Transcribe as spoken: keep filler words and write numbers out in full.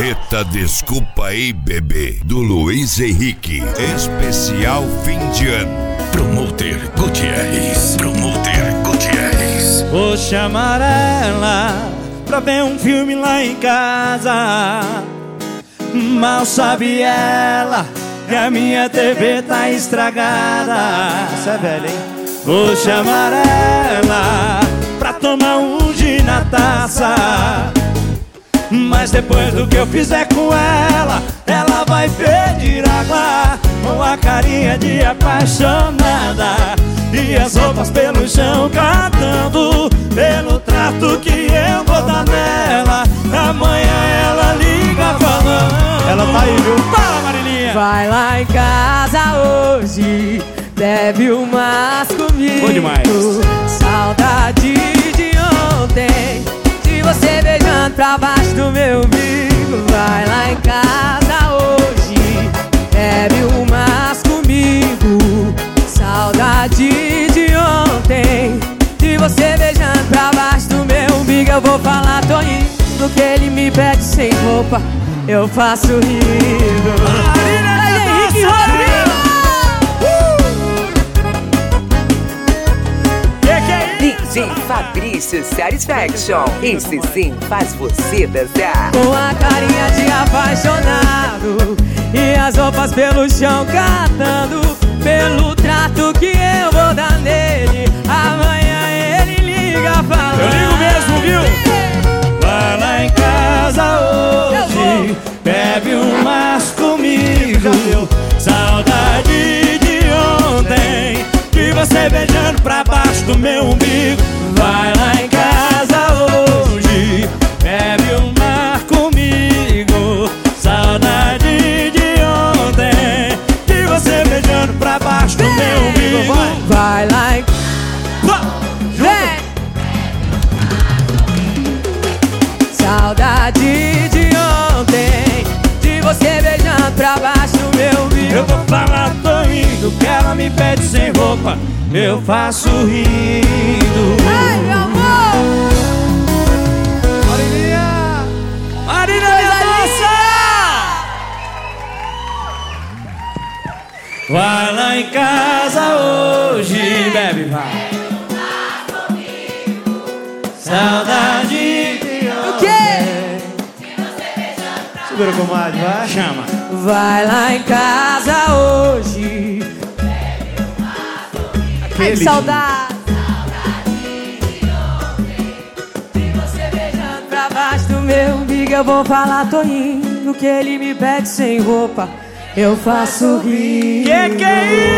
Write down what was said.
Marreta Desculpa Aí Bebê, do Luiz Henrique. Especial fim de ano. Promoter Gutierrez. Promoter Gutierrez. Vou chamar ela pra ver um filme lá em casa. Mal sabe ela que a minha T V tá estragada. Isso é velho, hein? Vou chamar ela pra tomar um gin na taça. Mas depois do que eu fizer com ela, ela vai pedir água com a carinha de apaixonada e as roupas pelo chão cantando pelo trato que eu vou dar nela. Amanhã ela liga falando. Ela tá aí, viu? Fala, Marilinha! Vai lá em casa hoje, bebe umas comigo. Bom demais. Saudade de ontem, de você beijando pra baixo do meu umbigo. Vai lá em casa hoje, bebe umas comigo. Saudade de ontem, de você beijando pra baixo do meu umbigo. Eu vou falar, tô indo, que ele me pede sem roupa, eu faço rindo. Henrique Rodrigo! D J Fabrício Satisfaction. Esse sim faz você dançar. Com a carinha de apaixonado e as roupas pelo chão catando pelo trato que eu vou dar nele. Amanhã ele liga falando. Eu ligo mesmo, viu? Vai lá em casa hoje, bebe umas comigo. Saudade de ontem, de você beijando pra baixo do meu umbigo. Vai lá em casa hoje, bebe um mar comigo. Saudade de ontem, de você beijando pra baixo do meu umbigo. Vai, vai lá em... Vem! Saudade de ontem, de você beijando pra baixo do meu umbigo. eu vou falar, tô indo, que ela me pede sem roupa, eu faço rindo. Ai, meu amor! Marilinha! Marilinha, dança! Vai lá em casa hoje, bebe, vai. Saudade de O quê? Segura, comadre, vai. Chama. Vai lá em casa hoje. Ai, que saudade. De você beijando pra baixo do meu umbigo. Eu vou falar, tô indo, que ele me pede sem roupa, eu faço rir. Que que é